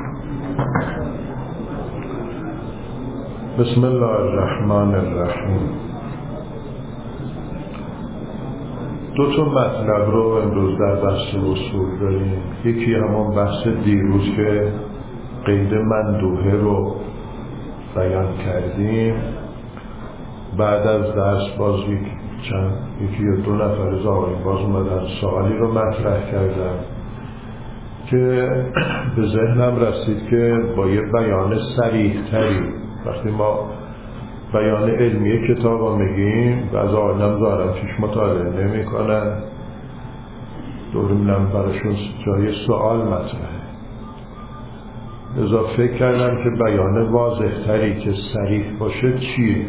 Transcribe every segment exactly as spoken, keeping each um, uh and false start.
بسم الله الرحمن الرحیم. دو تا مطلب رو امروز در بحث اصول داریم. یکی همون بحث دیروز که قید مندوحه رو بیان کردیم. بعد از درس باز یک چند یکی یا دو نفر از آقایون باز اومدن سوالی رو مطرح کردن که به ذهنم رسید که با یه بیان صریح تری، وقتی ما بیان علمی کتاب رو میگیم بعض آدم دارن پیش مطالعه نمی کنن، دورمونم براشون جای سوال مطرحه. لذا فکر کردم که بیان واضح تری که صریح باشه چیه.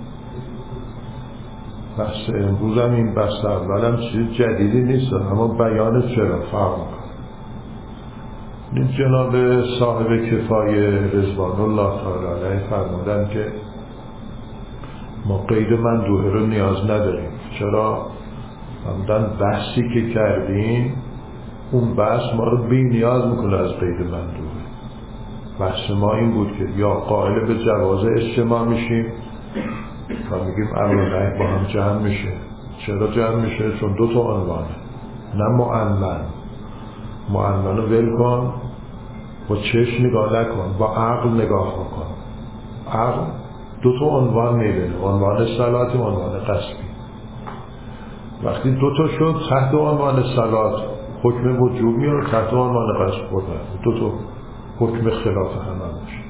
بحث امروز هم این بحث اولم چیز جدیدی نیست، اما بیان چرا فرق میکنه. این جناب صاحب کفایه رضوان الله تعالی علیه فرمودن که ما قید مندوحه رو نیاز نداریم. چرا؟ همدن بحثی که کردیم اون بحث ما رو بی نیاز میکنه از قید مندوحه. بحث ما این بود که یا قائل به جواز اجتماع میشیم و میگیم امر و نهی با هم جمع میشه. چرا جمع میشه؟ چون دو تا عنوانه، نه معنون. معنون رو ول کن، با چشم نگاه نکن، با عقل نگاه بکن. عقل دو تا عنوان میده، عنوان صلاتی و عنوان قصبی. وقتی دو تا شد تحت عنوان صلات حکم وجوب میاد، تحت عنوان قصب بود دو تا حکم خلاف هم باشه.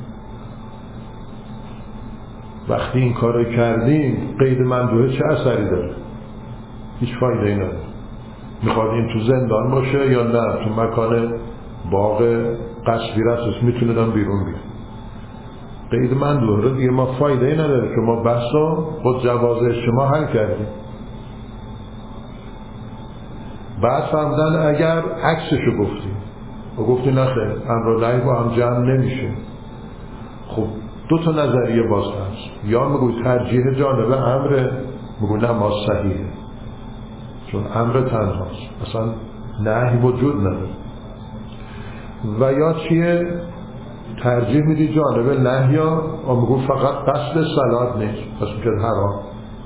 وقتی این کار کردیم قید مندوحه چه اثری داره؟ هیچ فایده ای نداره. میخواد این تو زندان باشه یا نه تو مکان باغ قصبی رسوس میتونه دم بیرون بیاد. قید مندوحه رو دیگه ما فایده ای نداره که ما بحث رو با جواز اجتماع حل کردیم. بعد فهمدن اگر عکسشو گفتیم و گفتیم نخیر امر و نهی با هم جمع نمیشه. خب دو تا نظریه باز هست، یا میگوی ترجیح جانب امره، میگوی نه ما صحیحه چون امر تنهاست اصلا نهی وجود نداره، و یا چیه ترجیح میدی جانب نهی و میگوی فقط قصد صلات نیست پس میگه حرام.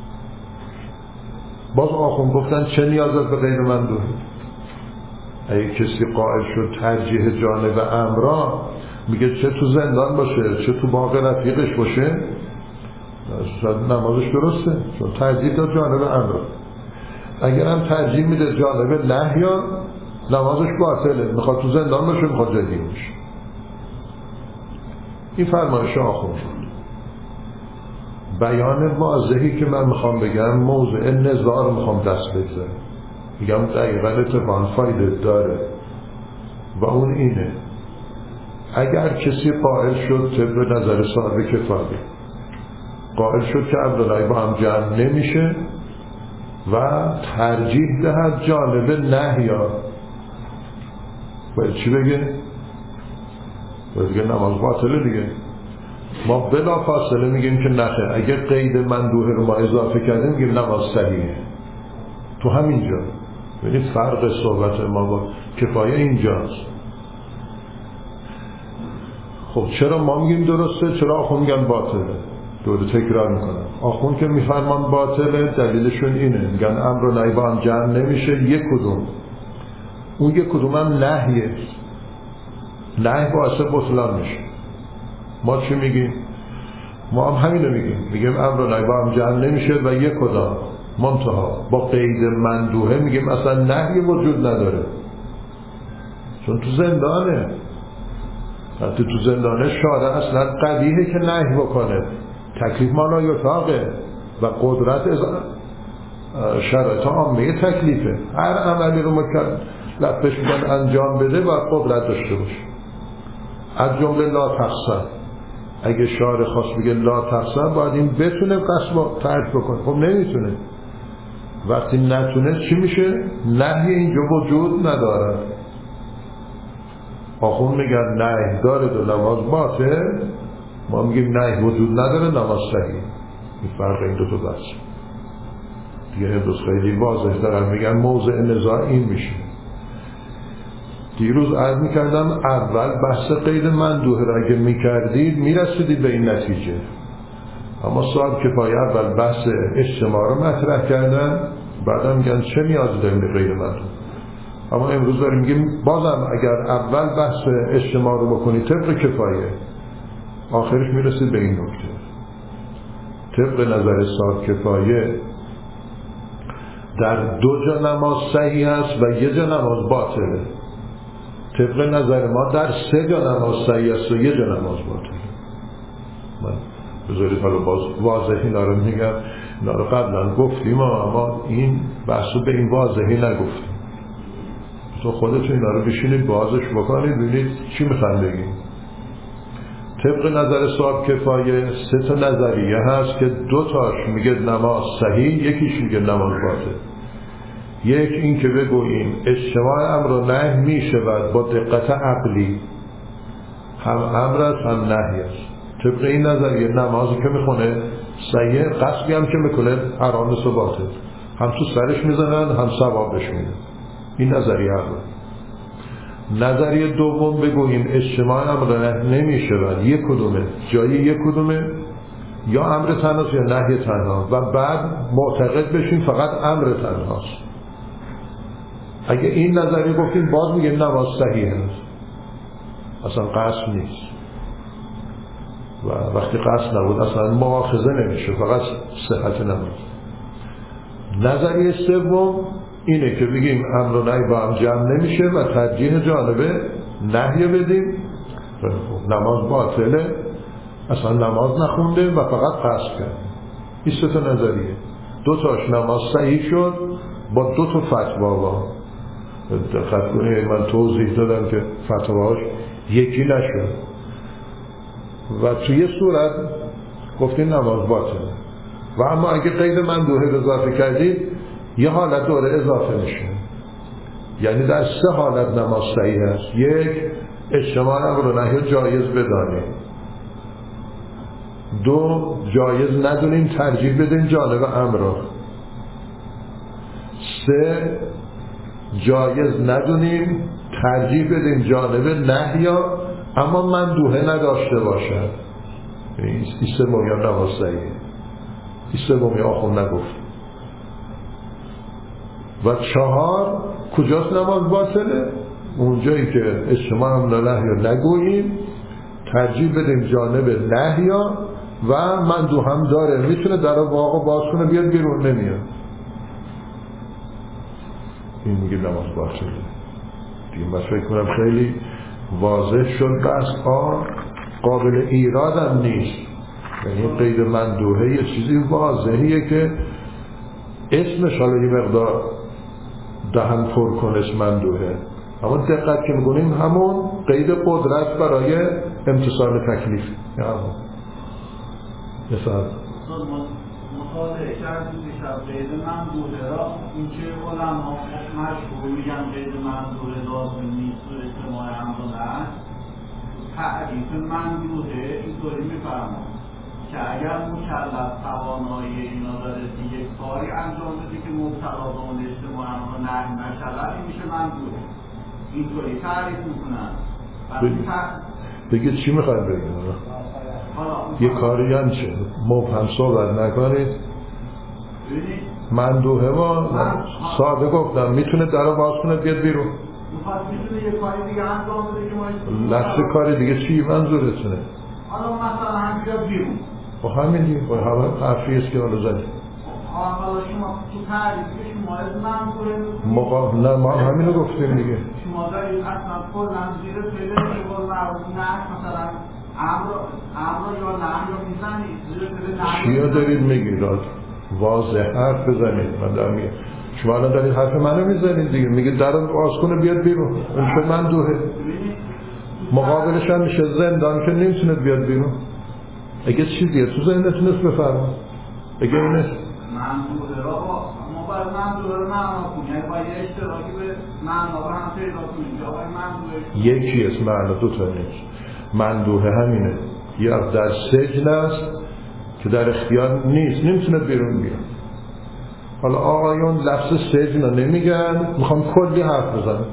باز آخون گفتن چه نیازت به قید مندوحه؟ اگه کسی قائل شد ترجیح جانب امرا میگه چه تو زندان باشه چه تو باغ رفیقش باشه نمازش درسته چون ترجیح داد جانب امرا. اگر هم ترجیح میده جانب نهی نمازش باطله، میخواد تو زندان باشه میخواد جدی باشه. این فرمایش آخون شد. بیان واضحی که من میخوام بگم موضوع نزاع رو میخوام دست بگذارم، میگم دقیقا اتفاقا فایده داره و اون اینه اگر کسی قائل شد طبق نظر صاحب کفایه قائل شد که عبدالله با هم جمع نمیشه و ترجیح دهد جانب نهیا، باید چی بگه؟ باید بگه نماز باطله دیگه. ما بلا فاصله میگیم که نخیر اگه قید مندوحه رو ما اضافه کردیم میگیم نماز صحیحه. تو همینجا ببینید فرق صحبت ما با کفایه اینجاست. خب چرا ما میگیم درسته چرا آخون میگن باطله؟ دوره تکرار میکنم. آخون که میفرمان باطله دلیلشون اینه، میگن امر و نهی با هم جمع نمیشه. یک کدوم اون یک کدوم هم نهیه، نهی باعث بطلان میشه. ما چی میگیم؟ ما هم همینو میگیم، میگیم امر و نهی با هم جمع نمیشه و یک کدام منتها با قید مندوحه میگیم اصلا نهی وجود نداره چون تو زندانه. وقتی تو زندانه شارع اصلا قبیحه که نهی بکنه، تکلیف مالا یطاقه و قدرت از شرایط عامه تکلیفه. هر عملی رو مکلفش بودن انجام بده و قدرت داشته باشه. از جمله لا تقسم، اگه شارع خواست بگه لا تقسم باید این بتونه قسم ترک بکنه. خب نمیتونه. وقتی نتونه چی میشه؟ نهی اینجا وجود نداره. آخون میگن نهی داره دو نماز باطل، ما میگیم نهی وجود نداره نماز صحیح. این فرق این دو تا بحث دیگه امروز خیلی واضح دارن میگن موضع نزاع این میشه. دیروز عرض میکردم اول بحث قید مندوحه را اگه میکردید میرسیدید به این نتیجه، اما صاحب کفایه اول بحث اجتماع رو مطرح کردن، بعدا میگن چه نیازی داریم به قید مندوحه. اما امروز داریم میگیم بازم اگر اول بحث اجتماع رو بکنید طبق کفایه، آخرش میرسید به این نکته. طبق نظر صاحب کفایه در دو جا نماز صحیح است و یه جا نماز باطله. طبق نظر ما در سه جا نماز صحیح است و یه جا نماز باطله. من بذارید حالا باز واضح اینا رو میگم، اینا رو قبلا گفتیم اما این بحثو به این واضحی نگفتیم. تو خودتون اینا رو بشینید بازش بکنید ببینید چی میخوان بگیم. طبق نظر صاحب کفایه سه تا نظریه هست که دو تاش میگه نماز صحیح، یکیش میگه نماز باطل. یک این که بگوییم اجتماع امر و نهی میشود با دقت عقلی، هم امر است هم نهی است. طبق این نظریه نمازی که میخونه صحیح، قصدی هم که میکنه حرام است و باطل، هم تو سرش میزنن هم ثوابش میدن. این نظریه اول. نظریه دوم بگوییم اجتماع امر نهی نمیشود، یک کدومه، جایی یک کدومه، یا امر تنهاست یا نهی تنها، و بعد معتقد بشیم فقط امر تنهاست. اگه این نظریه گفتیم باز میگه نماز صحیح است، اصلا قصد نیست و وقتی قصد نبود اصلا مؤاخذه نمیشه، فقط صحت نماز. نظریه سوم اینه که بگیم امر و نهی با هم جمع نمیشه و ترجیح جانب نهی بدیم، نماز باطله، اصلا نماز نخونده و فقط قصد کرد. این سه تا نظریه، دو تاش نماز صحیح شد با دو تا فتوا. دقت کنید من توضیح دادم که فتواش یکی نشد و توی صورت گفتین نماز باطله، و اما اگه قید مندوحه اضافه کردید یه حالت دوره اضافه میشه، یعنی در سه حالت نماز صحیح است. یک، اجتماع امر و نهی جایز بدانیم. دو، جایز ندونیم ترجیح بدیم جانب امر. سه، جایز ندونیم ترجیح بدیم جانب نهی اما مندوحه نداشته باشد. این سه موقع نماز صحیح، این سه موقع آخون نگفت. و چهار، کجاست نماز باطله؟ اونجایی که اجتماع امر و نهی نگوییم، ترجیح بدیم جانب نهی و مندوح هم داره، میتونه در واقع باز کنه بیاد بیرون، نمیاد. این میگه نماز باطله. دیگه من فکر کنم خیلی واضح شد. بس آن قابل ایراد هم نیست، یعنی قید مندوحه یه چیزی واضحیه که اسمش حالا یه مقدار دهن پر کن اسم مندوحه، اما دقت که میکنیم همون قید قدرت برای امتصال تکلیف. مثلا مطالعه کردیم دیشب قید مندوحه را، این که علما مشهور میگن قید مندوحه لازم نیست و اجتماع امر و نهی. تعریف مندوحه اینطوری میفرماد که اگر مکلف توانایی اینا داره که یک کاری انجام بده که مبتلا به اون اجتماع امر و نهی نشود، این میشه مندوحه. اینطوری تعریف میکنن. بگید چی میخواید بگید؟ یه کاری هم چه؟ مبهم صحبت نکنید. مندوحه ما ساده گفتم میتونه در رو باز کنه بیاد بیرون. میتونه یه کاری دیگه انجام بده که ما لحظه کاری دیگه چی منظورتونه؟ حالا مثلا هم بیاد بیرون. با همین دیگه با همه حرفیست که حالا زدیم. حالا شما تو تعریفی شما از منظوره مقا... نه ما همینو گفتیم دیگه. شما دارید اصلا کلا زیر پله شما نه مثلا امر امر یا نه یا میزنید زیر پله نه. چیا دارید میگید؟ واضح حرف بزنید. من دارم میگم شما الان دارید حرف منو میزنید دیگه. میگه درو باز کنه بیاد بیرون. اون چه مندوحه؟ مقابلش هم میشه زندان که نمیتونه بیاد بیرون. اگه چیزیه تو ذهنتون است بفرمایید. اگه اینه منظوره را با ما باید منظوره رو معنا کنیم، یعنی باید یه اشتراکی به معنا رو هم پیدا کنیم. یا باید منظوره یکی است معنا، دو تا نیست. مندوحه همینه، یا در سجن است که در اختیار نیست، نمیتونه بیرون بیاد. حالا آقایون لفظ سجن رو نمیگن، میخوام کلی حرف بزنم.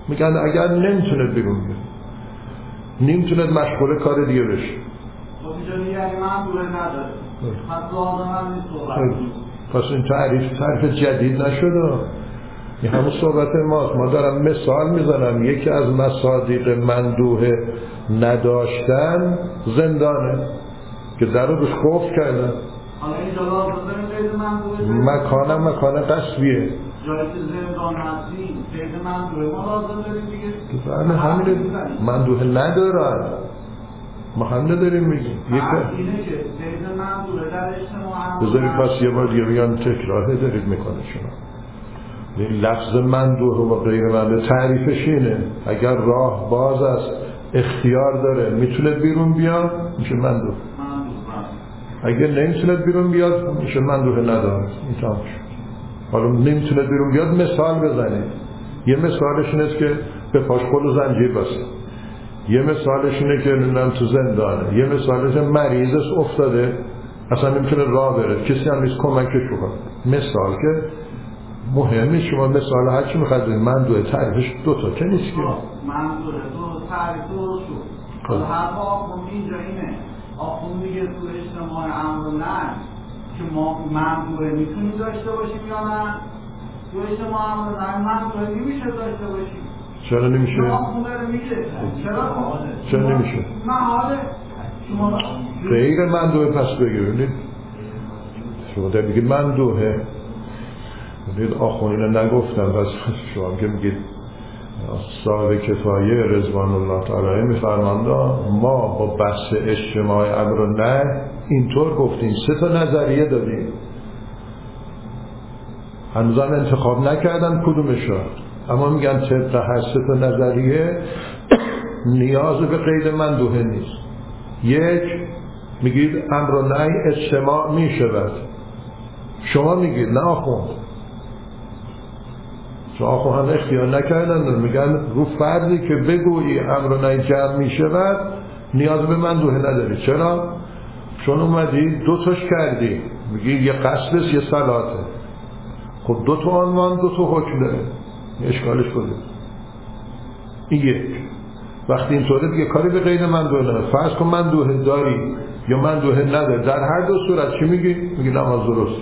میگن اگر نمیتونه بیرون بیاد، نمیتونه مشغول کار دیگه بشه. خب اینجا یعنی من دوره نداره. پس لازم هم نیست صحبت. پس این تعریف تعریف جدید نشده. این همون صحبت ماست. ما دارم مثال میزنم. یکی از مصادیق مندوه نداشتن زندانه که در رو بهش قفل کردن. حالا اینجا لازم داریم قید مندوه مکانم مکان قصبیه. جایی که زندان هستیم قید مندوه ما لازم داریم دیگه. بله همینه. مندوه ندارن. ما هم نداریم میگیم. اینه که قید مندوه در اجتماع هم بذارید پس یه بار دیگه بگم تکراره دارید میکنه شما. لفظ مندوه و غیر مندوه تعریفش اینه اگر راه باز است اختیار داره میتونه بیرون بیاد میشه مندوه، اگر نمیتونه بیرون بیاد میشه مندوه نداره. این تمام شد. حالا نمیتونه بیرون بیاد مثال بزنید. یه مثالش اینه که به پاش پل و زنجیر بسته، یه مثالش اینه که نمیدونم تو زندانه، یه مثالش مریض است افتاده اصلا نمیتونه راه بره کسی هم نیست کمکش بکنه. مثال که مهمه. شما مثال هر چی میخواید مندوه تعریفش دوتا که نیست که مندوه دو تعریف دو شد. حالا هر آخون اینجا اینه آخون میگه تو اجتماع امر و نهی که ما مندوه میتونیم داشته باشیم یا نه؟ تو اجتماع امر و نهی مندوه نمیشه داشته باشیم. چرا نمیشه؟ آخون داره میگه چرا؟ چرا نمیشه؟ نه حاله شما غیر مندوه پس بگیرید. شما در بگید مندوه بگید آخون اینو نگفتم بس شما که میگید صاحب کفایه رضوان الله تعالی میفرماند ما با بحث اجتماع امر و نهی اینطور گفتیم سه تا نظریه دادیم هنوزم انتخاب نکردن کدومشو، اما میگن طبق هر سه تا نظریه نیاز به قید مندوه نیست. یک میگید امر و نهی اجتماع میشود، شما میگید نه آخون چون آخون هم اختیار نکردن میگن رو فردی که بگویی امر و نهی جمع میشود نیاز به مندوه نداری. چرا؟ چون اومدی دو تاش کردی میگی یه قصدست یه صلاته. خب دو تا عنوان دو تا حکم داره اشکالش کنید. این یک وقتی اینطوره دیگه کاری به قید مندوه نداره. فرض کن مندوه داری یا مندوه نداری در هر دو صورت چی میگی؟ میگی نماز درست.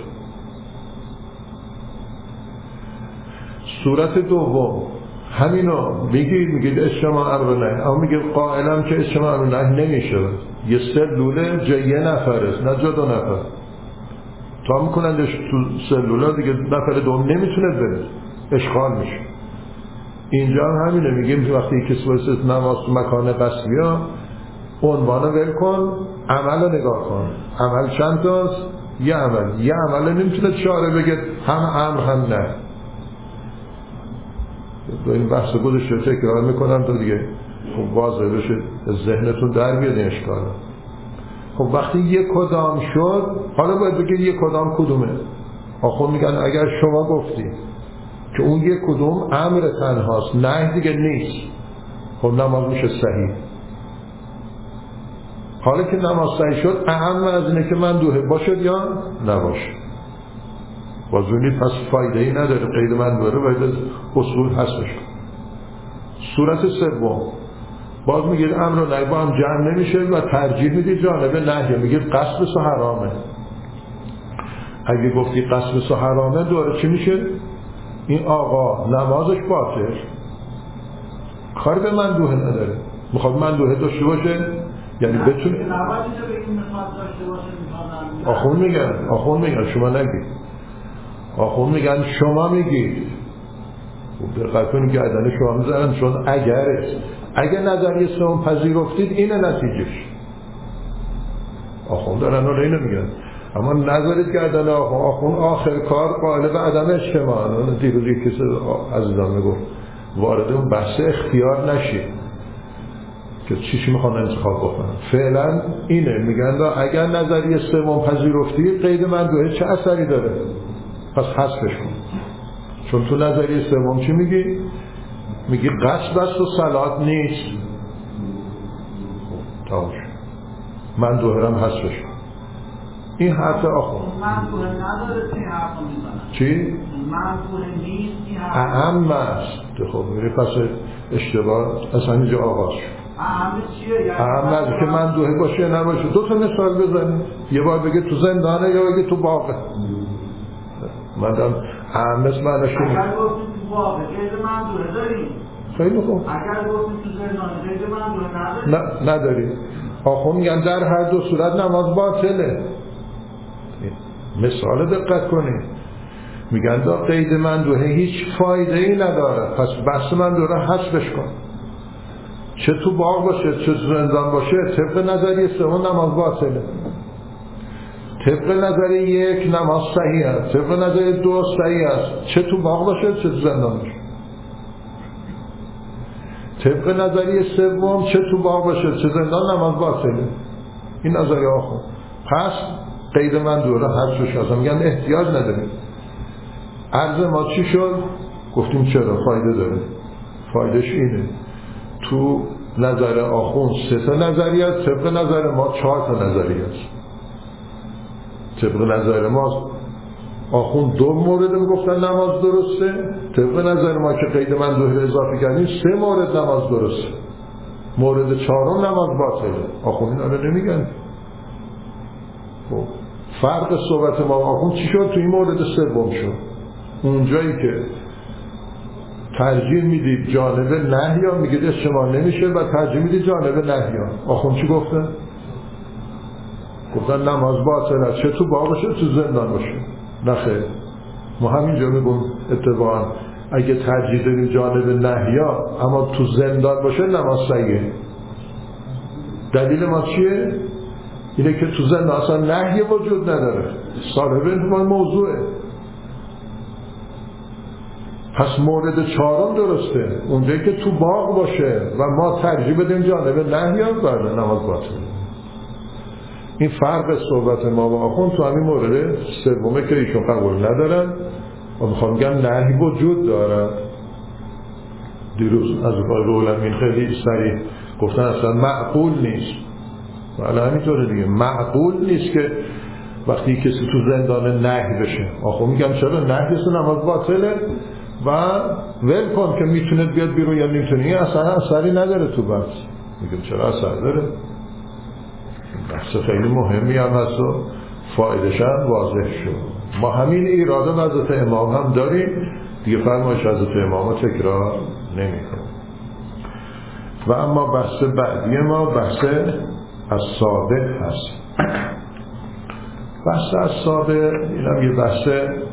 صورت دوم همینو میگید میگید اجتماع امر و نهی، اما میگید قائلم که اجتماع امر و نهی نمیشه. یه سلوله جای یه نفر است نه جا دو نفر. تا میکنندش تو سلوله دیگه نفر دوم نمیتونه بره اشغال میشه. اینجا هم همینه میگیم وقتی کسی واسه نماز تو مکان قصبیه عنوانو ول کن عملو نگاه کن. عمل چند تاست؟ یه عمل. یه عمل نمیتونه چاره بگه هم امر هم نه. این بحث گذاشت رو تکرار میکنم تا دیگه خب واضح بشه ذهنتون در بیاد این اشکاله. خب وقتی یک کدام شد حالا باید بگید یک کدام کدومه. آخون میگن اگر شما گفتی که اون یک کدوم امر تنهاست نه دیگه نیست خب نماز میشه صحیح. حالا که نماز صحیح شد اهم از اینه که مندوه باشد یا نباشه. وازونی پس فایده ای نداره قید مندوه رو باید از اصول حذفش کن. صورت سوم باز میگید امر و نهی با هم جمع نمیشه و ترجیح میدید جانب نهی، میگید قصد سو حرامه. اگه گفتی قصد سو حرامه دوره چی میشه؟ این آقا نمازش باطل کار به مندوه نداره. میخواد مندوه داشته باشه یعنی بتونه آخون میگن آخون میگن شما نگید. آخون میگن شما میگید. دقیق کنید گردن شما میزنن چون اگره اگه نظریه سوم پذیرفتید اینه نتیجهش. آخون دارن رو اینو میگن اما نظرید گردن آخون. آخون آخر کار قائل به عدم اجتماع. دیروز یک کسی عزیزان میگفت وارد اون بحث اختیار نشید که چیشی میخوان انتخاب بکنن. فعلا اینه میگن اگر نظریه سوم پذیرفتید قید مندوه چه اثری داره؟ پس حذفش کن. چون تو نظریه سوم چی میگی؟ میگی قصد است و صلات نیست. تماش مندوه هم حذفش کن. این حرف آخون مندوه نداره این حرف میزنن. چی؟ مندوه نیست این حرف اهم است. خب میری پس اشتباه اصلا اینجا آغاز شد. اهم چیه؟ اهم از که من دوه باشه نباشه. دو تا مثال بزنید، یه بار بگه تو زندانه یا بگه تو باغه. من دارم اهم مثل معنیش اینه. اگر گفتید تو باغه غیر من دوه داریم. خیلی خوب. اگر گفتید تو زندانه غیر من دوه نداریم. نه نداریم. آخون میگن در هر دو صورت نماز باطله. مثال دقت کنید، میگن دا قید من دوه هیچ فایده ای نداره، پس بحث من دوره حذفش کن. چه تو باغ باشه چه تو زندان باشه طبق نظریه سوم نماز باطله. طبق نظریه یک نماز صحیح است، طبق نظریه دو صحیح است، چه تو باغ باشه چه تو زندان باشه. طبق نظریه سوم چه تو باغ باشه چه زندان نماز باطله. این نظریه آخر. پس قید من دوره حذفش هست. میگن احتیاج نداریم. عرض ما چی شد؟ گفتیم چرا فایده داره. فایدهش اینه تو نظر آخون سه تا نظریه است، طبق نظر ما چهار تا نظریه است. طبق نظر ما آخون دو مورد میگفتن نماز درسته، طبق نظر ما که قید من دوره اضافه کردیم سه مورد نماز درسته، مورد چهارم نماز باطله. آخون این آره نمیگن. فرق صحبت ما و آخون چی شد؟ تو این مورد سوم شد. اونجایی که ترجیح میدید جانب نهیا میگید شما نمیشه و ترجیح میدید جانب نهیا. آخون چی گفتن؟ گفتن نماز باطله چه تو باغ باشه تو زندان باشه. نخیر، ما همینجا میگم اتفاقا اگه ترجیح داریم جانب نهیا اما تو زندان باشه نماز صحیحه. دلیل ما چیه؟ اینه که تو زندان اصلا نهی وجود نداره، صاحب انتمای موضوعه. پس مورد چهارم درسته، اونجایی که تو باغ باشه و ما ترجیح بدیم جانب نهی برده نماز باطله. این فرق صحبت ما با آخون تو همین مورد سومه که ایشون قبول ندارن و میخوام بگم نهی وجود دارن. دیروز از رولمین خیلی سریع گفتن اصلا معقول نیست، ولی همینطوره دیگه، معقول نیست که وقتی کسی تو زندان نهی بشه. آخون میگم چرا نهی است نماز باطله و ول کن که میتونه بیاد بیرون یا نمیتونه. این اصلا اثری نداره تو بحث. میگم چرا اثر داره؟ بحث خیلی مهمی هم هست و فایدهش هم واضح شد. ما همین ایراده و حضرت امام هم داریم دیگه، فرمایش حضرت امام رو تکرار نمی کنیم. و اما بحث بعدی ما بحث السابق هست. بحث السابق این هم یه بحث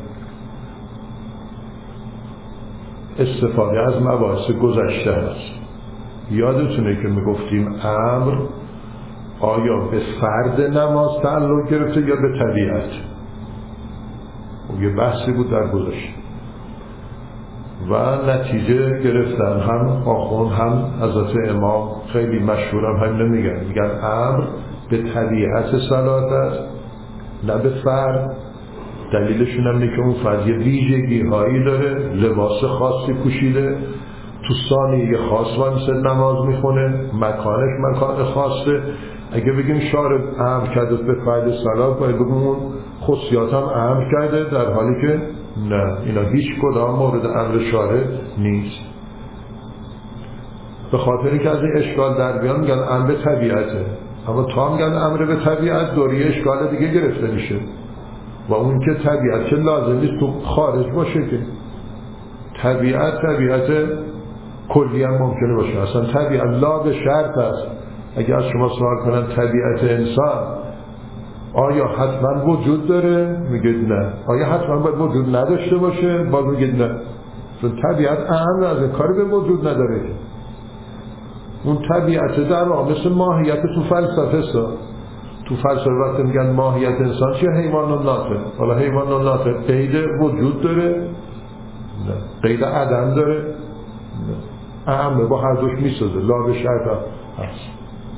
استفاده از مباحث گذشته هست. یادتونه که میگفتیم امر آیا به فرد نماز تعلق گرفته یا به طبیعت؟ و یه بحثی بود در گذشته و نتیجه گرفتن هم آخون هم حضرت امام خیلی مشهورم هم نمیگن، میگن امر به طبیعت صلات است نه به فرد. دلیلشون هم اینه که اون فرد یه ویژگی هایی داره، لباس خاصی پوشیده، تو ثانیه خاص مثل نماز میخونه، مکانش مکان خاصه. اگه بگیم شارع امر کرده به فرد صلات باید بگیم اون خصوصیات هم امر کرده، در حالی که نه، اینا هیچ کدام مورد امر شارع نیست. به خاطری که از این اشکال در بیان میگن امر به طبیعته، اما تا میگن امر به طبیعت دوری اشکال دیگه گرفته میشه و اون که طبیعت که لازم نیست تو خارج باشه، که طبیعت طبیعت کلی هم ممکنه باشه. اصلا طبیعت لا به شرط است. اگه از شما سوال کنن طبیعت انسان آیا حتما وجود داره؟ میگید نه. آیا حتما باید وجود نداشته باشه؟ باز میگید نه. چون طبیعت اهم از کاری به وجود نداره. اون طبیعت در واقع مثل ماهیت تو فلسفه است. تو فلسفه وقتی میگن ماهیت انسان چیه؟ حیوان و ناطق. حالا حیوان و ناطق قید وجود داره؟ نه. قید عدم داره؟ نه. اهمه با هر دوش میسازه، لا به شرط هست.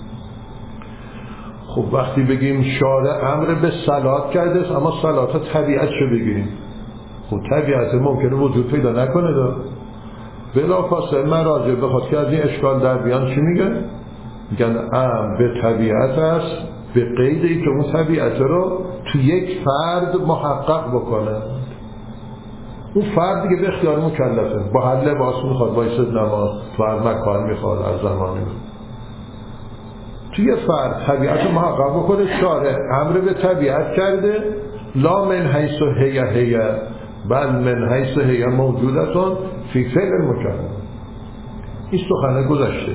خب وقتی بگیم شارع امر به صلات کرده است، اما صلات ها طبیعت شو بگیریم، خب طبیعت ممکنه وجود پیدا نکنه دا بلا فاصله من راجع بخواد که از این اشکال در بیان چی میگن؟ میگن امر به طبیعت است به قیدی که اون طبیعت رو تو یک فرد محقق بکنه. اون فرد دیگه به اختیار مکلفه، با هر لباس میخواد وایسد نماز، تو هر مکان میخواد، هر زمانی میخواد. توی فرد طبیعت محقق بکنه، شارع امر به طبیعت کرده، لا من حیث هی هی بل من حیث هی موجودتون فی فعل مکلف. این سخنه گذشته.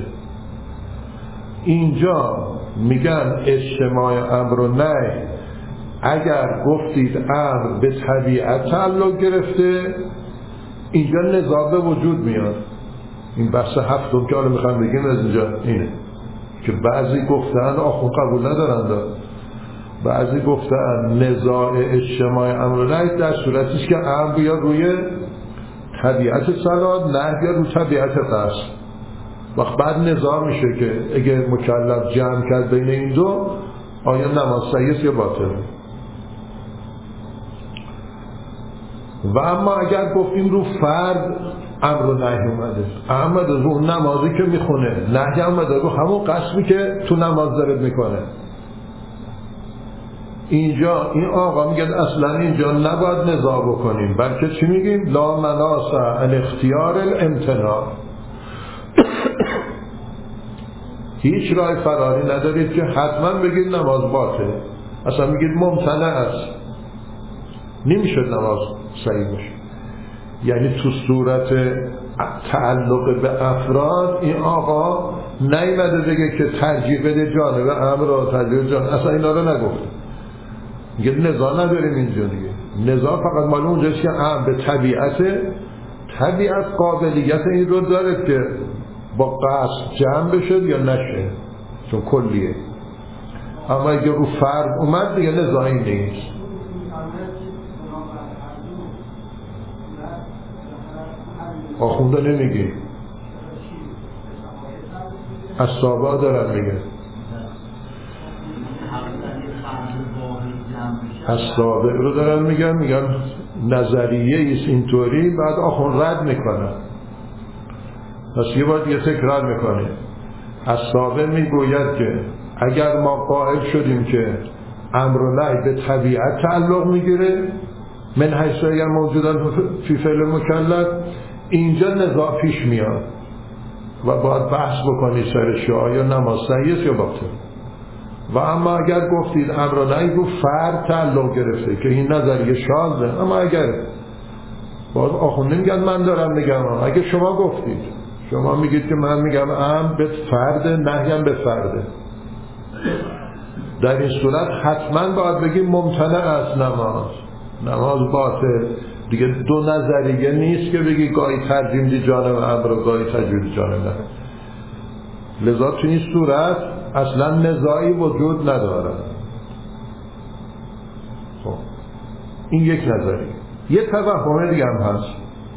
اینجا میگن اجتماع امر و نهی، اگر گفتید امر به طبیعت تعلق گرفته، اینجا نزاع به وجود میاد. این بحث هفتم که حالا میخوام بگیم از اینجا اینه که بعضی گفتن آخون قبول ندارند، بعضی گفتن نزاع اجتماع امر و نهی در صورتیست که امر بیا روی طبیعت صلات، نهی بیا روی طبیعت قصد. وقت بعد نزاع میشه که اگه مکلف جمع کرد بین این دو، آیا نماز صحیح یا باطل؟ و اما اگر گفتیم رو فرد امر و نهی اومده، اومده رو نمازی که میخونه، نهی اومده رو همون قسمی که تو نماز داره میکنه، اینجا این آقا میگه اصلا اینجا نباید نزاع بکنیم، بلکه چی میگیم؟ لا مناسع الاختیار الامتناع. هیچ راه فراری ندارید که حتما بگید نماز باطل، اصلا میگید ممتنع است، نمیشه نماز صحیح باشه. یعنی تو صورت تعلق به افراد این آقا نیامده دیگه که ترجیح بده جانب امر و ترجیح جانب، اصلا اینا رو نگفته. میگه نزاع نداریم اینجا دیگه، نزاع فقط مال اونجاست که امر به طبیعت، طبیعت قابلیت این رو داره که با قصد جمع بشه یا نشه، چون کلیه. اما اگه رو فرد اومد دیگه نزاعی نیست. آخونده نمیگی، از صحابه دارن میگه، از صحابه رو دارن میگن، میگن نظریه ایست اینطوری، بعد آخون رد میکنن. پس یه بار دیگه تکرار میکنه. از صحابه میگوید که اگر ما قائل شدیم که امر و نهی به طبیعت تعلق میگیره، من حیث هی موجودن فی فعل مکلف، اینجا نزاع پیش میاد و باید بحث بکنی سرش، آیا نماز صحیح یا باطل. و اما اگر گفتید امر و نهی رو فرد تعلق گرفته که این نظریه شاذه، اما اگر باز آخون نمیگن من دارم میگم، اگه شما گفتید، شما میگید که من میگم امر به فرد، نهیم به فرده، در این صورت حتما باید بگیم ممتنع است نماز، نماز باطل دیگه. دو نظریه نیست که بگی گاهی ترجیح میدی جانب امر و گاهی ترجیح میدی جانب نهی. لذا تو این صورت اصلا نزاعی وجود نداره. خب این یک نظریه. یه توهم دیگه هم هست.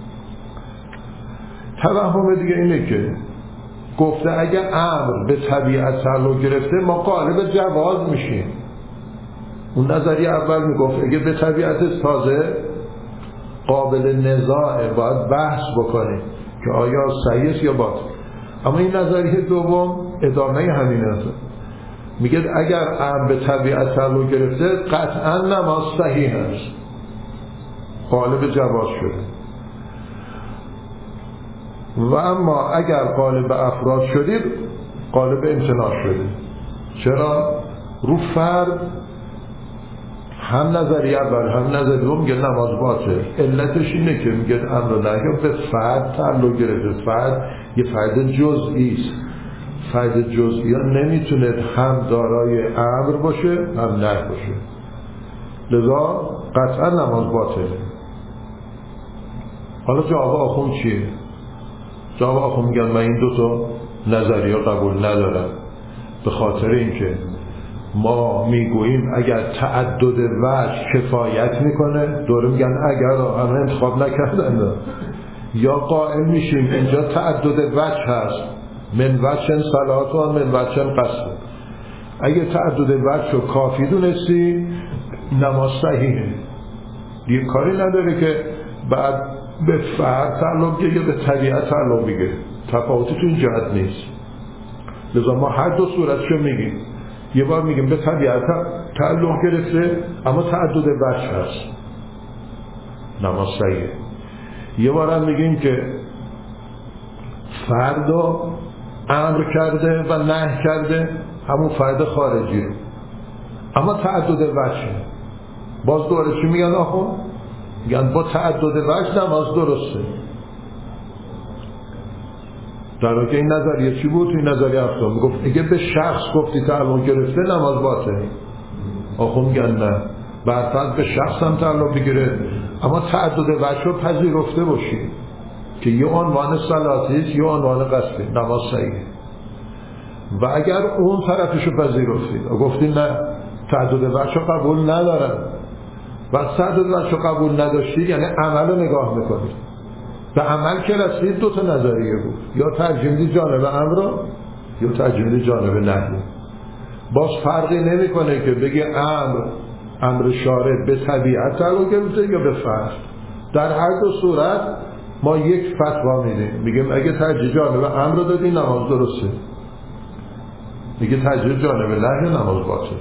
توهم دیگه اینه که گفته اگر امر به طبیعت تعلق گرفته ما قالب جواز میشیم. اون نظریه اول میگفت اگه به طبیعت تازه قابل نزاعه، باید بحث بکنیم که آیا صحیح یا باطل. اما این نظریه دوم ادامه همین است، میگه اگر امر به طبیعت تعلق گرفته قطعا نماز صحیح است، قالب جواز شده. و اما اگر قالب افراد شدید قالب امتناع شده. چرا؟ رو فرد هم نظریه اول هم نظریه دوم میگه نماز باطل. علتش اینه که میگه امر و نهی به فرد تعلق گرفته. فرد یه فرد جزئی است. فرد جزئی ها نمیتونه هم دارای امر باشه هم نهی باشه، لذا قطعا نماز باطله. حالا جواب آخون چیه؟ جواب آخون میگن من این دو تا نظریه قبول ندارم، به خاطر اینکه ما میگوییم اگر تعدد وجه کفایت میکنه، دوره میگن اگر همه انتخاب نکردن، یا قائل میشیم اینجا تعدد وجه هست، من وجه صلات و من وجه قصد. اگه تعدد وجه رو کافی دونستی نماز صحیحه، دیگه کاری نداره که بعد به فرد تعلق بگه یا به طبیعت تعلق بگه، تفاوتی تو این جهت نیست. لذا ما هر دو صورتشو میگیم. یه بار میگیم به طبیعت تعلق گرفته اما تعدد وجه هست، نماز صحیحه. یه بارم میگیم که فرد رو امر کرده و نهی کرده، همون فرد خارجی رو، اما تعدد وجه. باز دوره چی میگن آخون؟ میگن با تعدد وجه نماز درسته. در حالی که این نظریه چی بود؟ این نظریه هفتم میگفت اگه به شخص گفتی تعلق گرفته نماز باطله. آخون میگن نه، برفرض به شخص هم تعلق بگیره اما تعدد وجه رو پذیرفته باشی که یه عنوان صلاتیست یه عنوان قصدی، نماز صحیحه. و اگر اون طرفشو پذیرفتید و گفتید نه تعدد وجه رو قبول ندارم و تعدد وجه رو قبول نداشتید، یعنی عمل رو نگاه میکنید. به عمل که رسید دو تا نظریه بود، یا ترجیح جانب امر یا ترجیح جانب نهی. باز فرقی نمیکنه که بگه امر امر شارع به طبیعت تعلق گرفته یا به فرض. در هر دو صورت ما یک فتوا میدیم، میگیم اگه ترجیح جانب امر رو دادی نماز درسته، میگه ترجیح جانب نهی نماز باطله.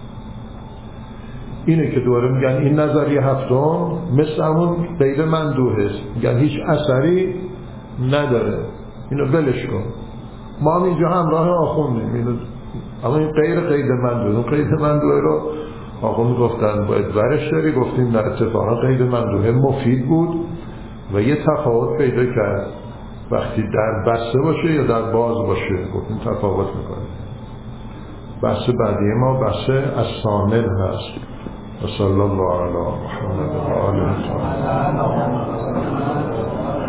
اینه که دوره میگن این نظریه هفتم مثل همون غیر مندوحه، میگن هیچ اثری نداره، اینو بلش کن. ما هم اینجا همراه آخوندیم اینو، اما این غیر غیر مندوحه، اون غیر مندوحه رو آخوند گفتن باید ورش داری، گفتیم نه اتفاقا غیر مندوحه مفید بود و یه تفاوت پیدا کرد وقتی در بسته باشه یا در باز باشه، گفتیم تفاوت میکنه. بحث بعدی ما بحث الثامن هست. و صلی الله علی محمد و آله.